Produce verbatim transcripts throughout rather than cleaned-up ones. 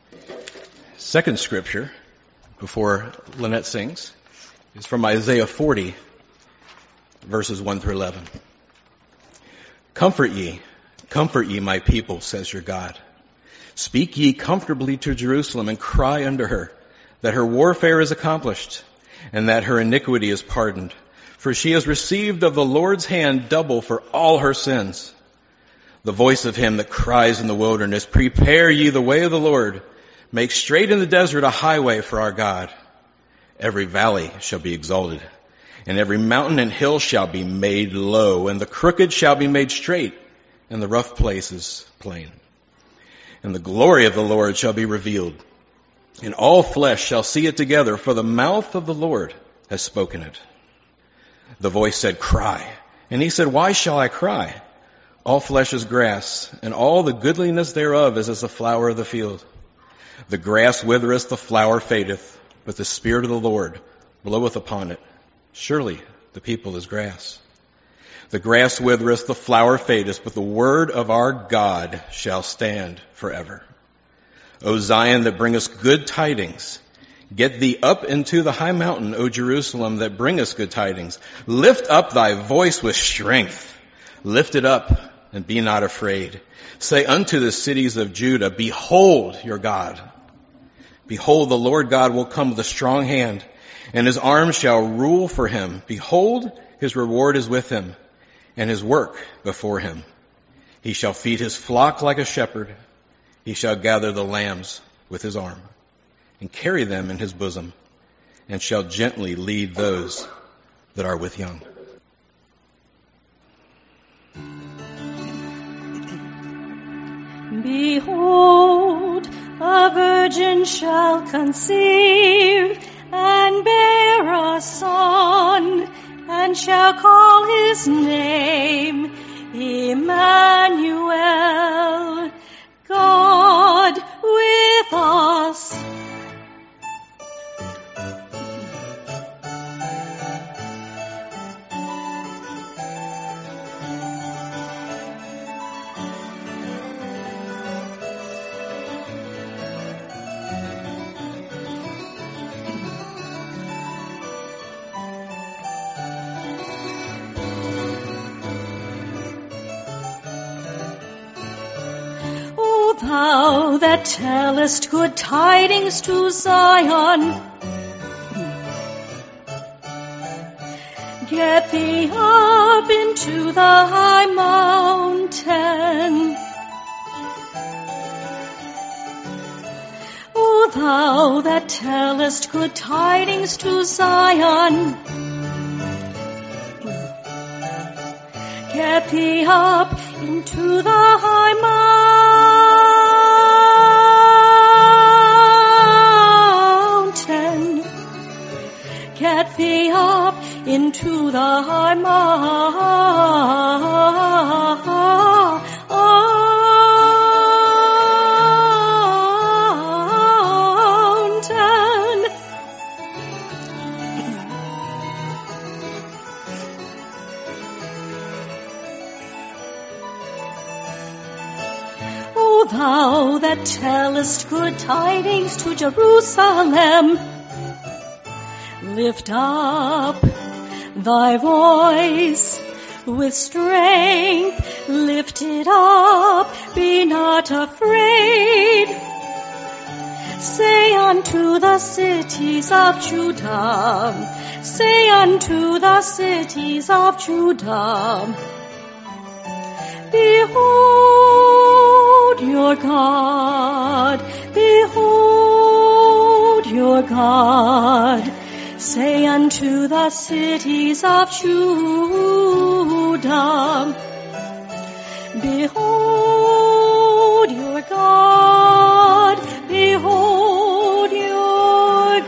Second scripture, before Lynette sings, is from Isaiah forty, verses one through eleven. Comfort ye, comfort ye my people, says your God. Speak ye comfortably to Jerusalem and cry unto her, that her warfare is accomplished, and that her iniquity is pardoned. For she has received of the Lord's hand double for all her sins. The voice of him that cries in the wilderness, prepare ye the way of the Lord. Make straight in the desert a highway for our God. Every valley shall be exalted, and every mountain and hill shall be made low, and the crooked shall be made straight, and the rough places plain. And the glory of the Lord shall be revealed, and all flesh shall see it together, for the mouth of the Lord has spoken it. The voice said, cry. And he said, why shall I cry? All flesh is grass, and all the goodliness thereof is as the flower of the field. The grass withereth, the flower fadeth, but the Spirit of the Lord bloweth upon it. Surely the people is grass. The grass withereth, the flower fadeth, but the word of our God shall stand forever. O Zion, that bringest good tidings, get thee up into the high mountain, O Jerusalem, that bringest good tidings. Lift up thy voice with strength. Lift it up and be not afraid. Say unto the cities of Judah, behold your God. Behold, the Lord God will come with a strong hand, and his arm shall rule for him. Behold, his reward is with him, and his work before him. He shall feed his flock like a shepherd. He shall gather the lambs with his arm, and carry them in his bosom, and shall gently lead those that are with young. Behold, a virgin shall conceive, and bear a son, and shall call his name Emmanuel, God with us. Thou that tellest good tidings to Zion, get thee up into the high mountain. O thou that tellest good tidings to Zion, get thee up into the high mountain. Get thee up into the high mountain. O thou that tellest good tidings to Jerusalem, lift up thy voice with strength, lift it up, be not afraid. Say unto the cities of Judah, say unto the cities of Judah, behold your God, behold your God. Say unto the cities of Judah, behold your God, behold your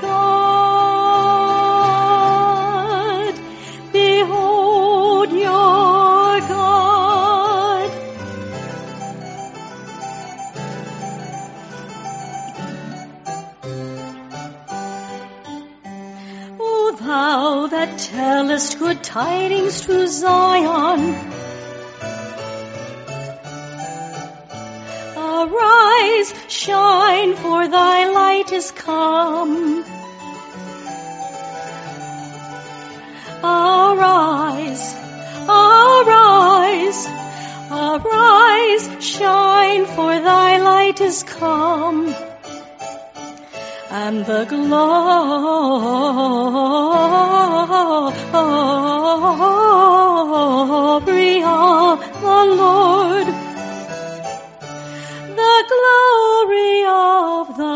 God, behold your God. O thou that tellest good tidings to Zion, arise, shine, shine, for thy light is come. Arise, arise, arise, shine, for thy light is come, and the glory of the Lord, the glory of the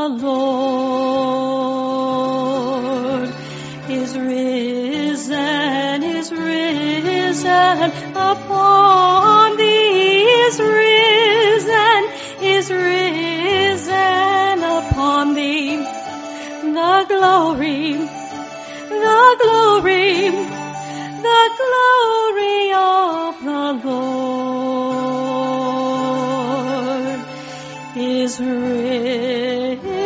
Lord is risen, is risen upon thee, is risen, is risen upon thee. The glory, the glory, the glory of the Lord is risen.